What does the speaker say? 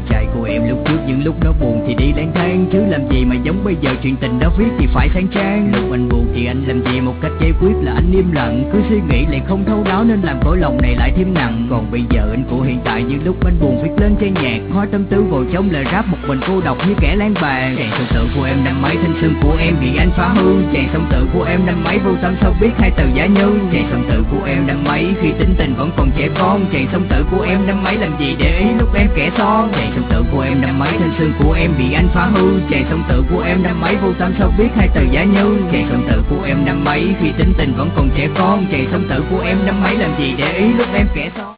trai của em lúc trước những lúc nó buồn thì đi lang thang, chứ làm gì mà giống bây giờ chuyện tình đã viết thì phải sáng trang. Lúc anh buồn thì anh làm gì, một cách giải quyết là anh im lặng, cứ suy nghĩ lại không thấu đáo nên làm khổ lòng này lại thêm nặng. Còn bây giờ anh của hiện tại những lúc anh buồn viết lên trang nhạc, hóa tâm tư vào trong lời rap, một mình cô độc như kẻ lang bàng. Chàng song tử của em năm mấy, thanh xuân của em bị anh phá hư. Chàng song tử của em năm mấy, vô tâm sao biết hai từ giả như. Chàng song tử của em năm mấy, khi tính tình vẫn còn trẻ con. Chàng song tử của em năm mấy, làm gì để ý lúc em kẻ son. Chàng song tử của em năm mấy, thanh xuân của em bị anh phá hư. Chàng song tử của em năm mấy, vô tâm sao biết hai từ giả như. Chàng song tử của em năm mấy, khi tính tình vẫn còn trẻ con. Chàng song tử của em năm mấy, làm gì để ý lúc em kẻ son.